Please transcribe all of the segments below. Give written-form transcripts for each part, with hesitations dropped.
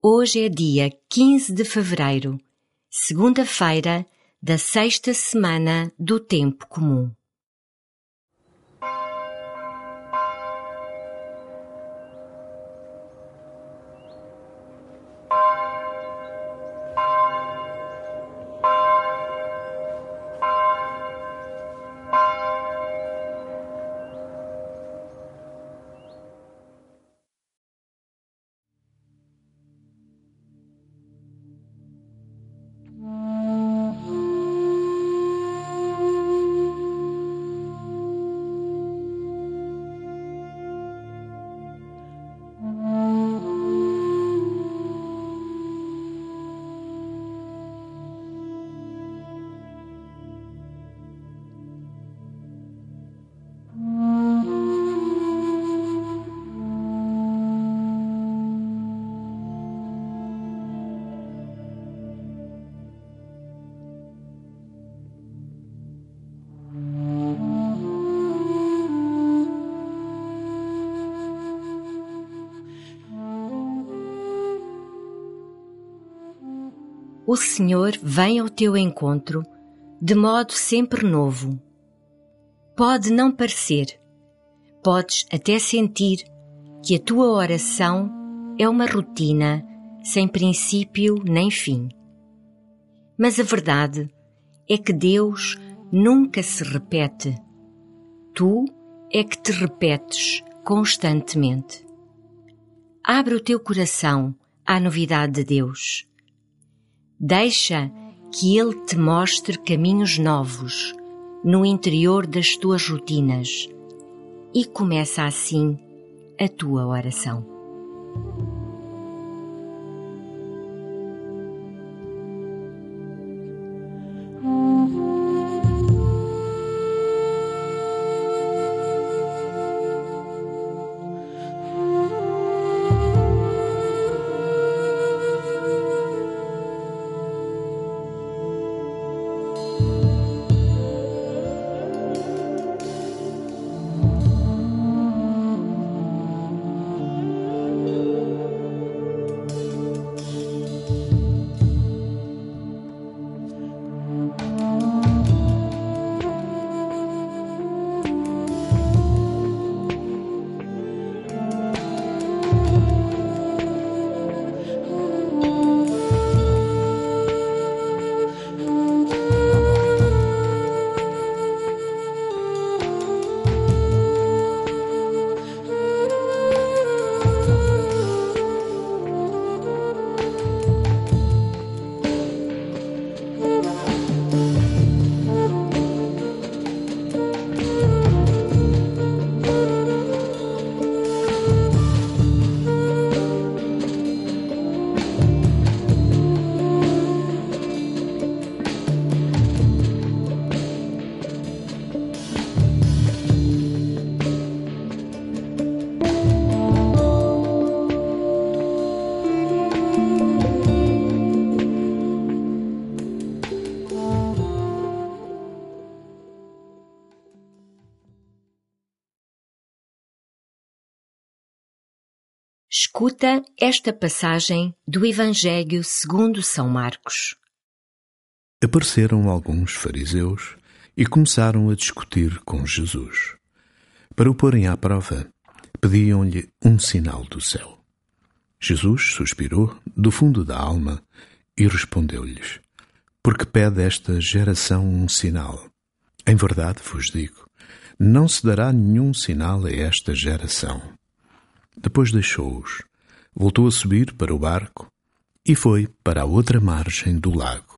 Hoje é dia 15 de fevereiro, segunda-feira da sexta semana do Tempo Comum. O Senhor vem ao teu encontro de modo sempre novo. Pode não parecer, podes até sentir que a tua oração é uma rotina sem princípio nem fim. Mas a verdade é que Deus nunca se repete. Tu é que te repetes constantemente. Abre o teu coração à novidade de Deus. Deixa que Ele te mostre caminhos novos no interior das tuas rotinas e começa assim a tua oração. Escuta esta passagem do Evangelho segundo São Marcos. Apareceram alguns fariseus e começaram a discutir com Jesus. Para o porem à prova, pediam-lhe um sinal do céu. Jesus suspirou do fundo da alma e respondeu-lhes: Por que pede esta geração um sinal? Em verdade vos digo, não se dará nenhum sinal a esta geração. Depois deixou-os, voltou a subir para o barco e foi para a outra margem do lago.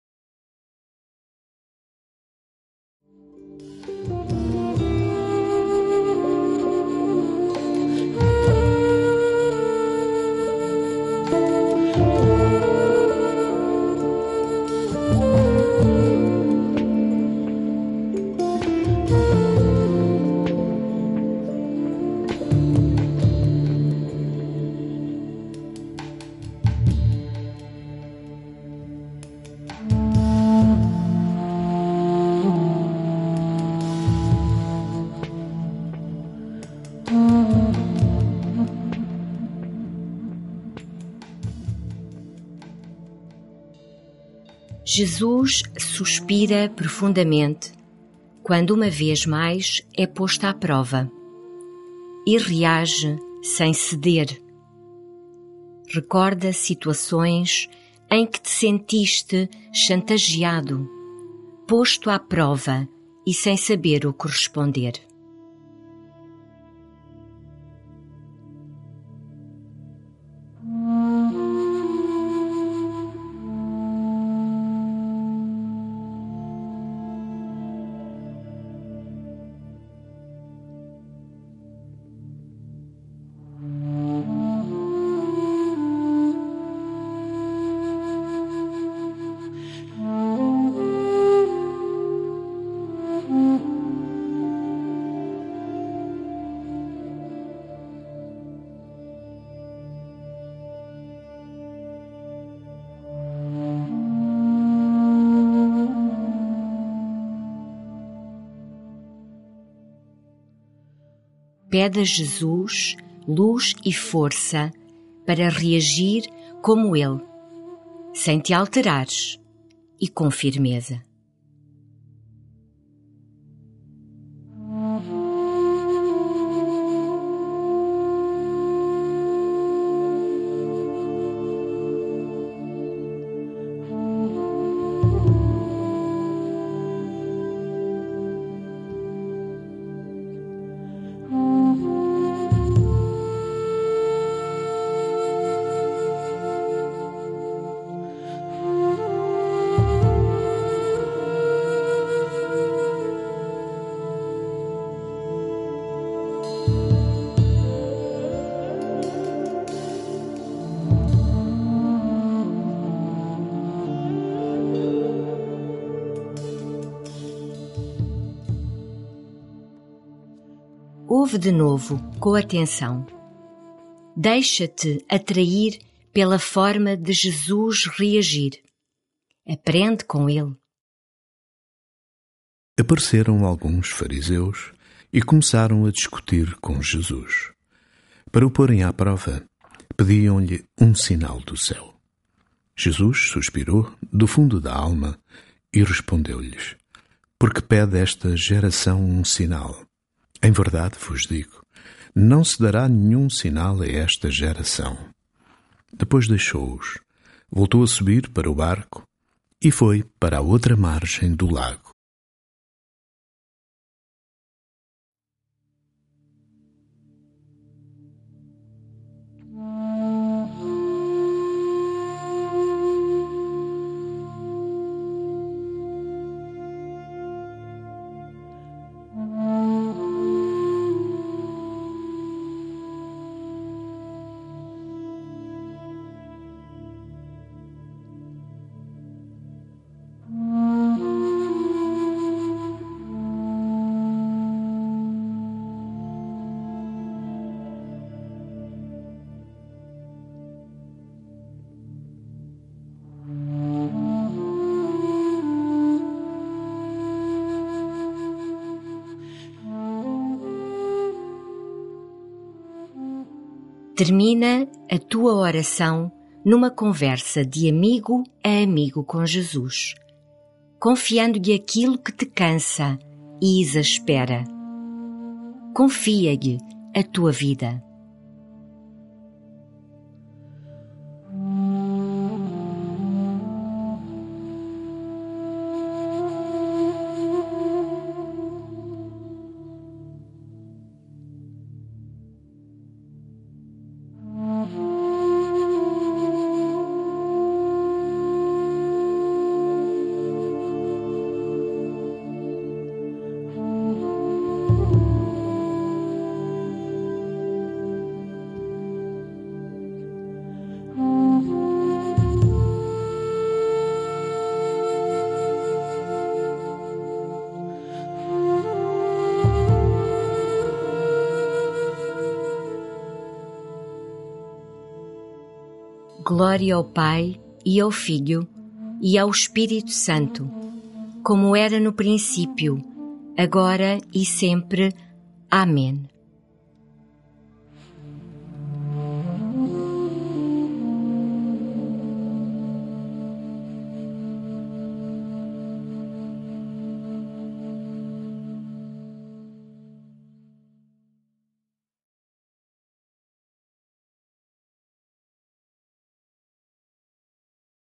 Jesus suspira profundamente quando uma vez mais é posto à prova e reage sem ceder. Recorda situações em que te sentiste chantageado, posto à prova e sem saber o que responder. Pede a Jesus luz e força para reagir como Ele, sem te alterares e com firmeza. Ouve de novo, com atenção. Deixa-te atrair pela forma de Jesus reagir. Aprende com ele. Apareceram alguns fariseus e começaram a discutir com Jesus. Para o porem à prova, pediam-lhe um sinal do céu. Jesus suspirou do fundo da alma e respondeu-lhes: Por que pede esta geração um sinal? Em verdade vos digo, não se dará nenhum sinal a esta geração. Depois deixou-os, voltou a subir para o barco e foi para a outra margem do lago. Termina a tua oração numa conversa de amigo a amigo com Jesus, confiando-lhe aquilo que te cansa e exaspera. Confia-lhe a tua vida. Glória ao Pai, e ao Filho, e ao Espírito Santo, como era no princípio, agora e sempre. Amém.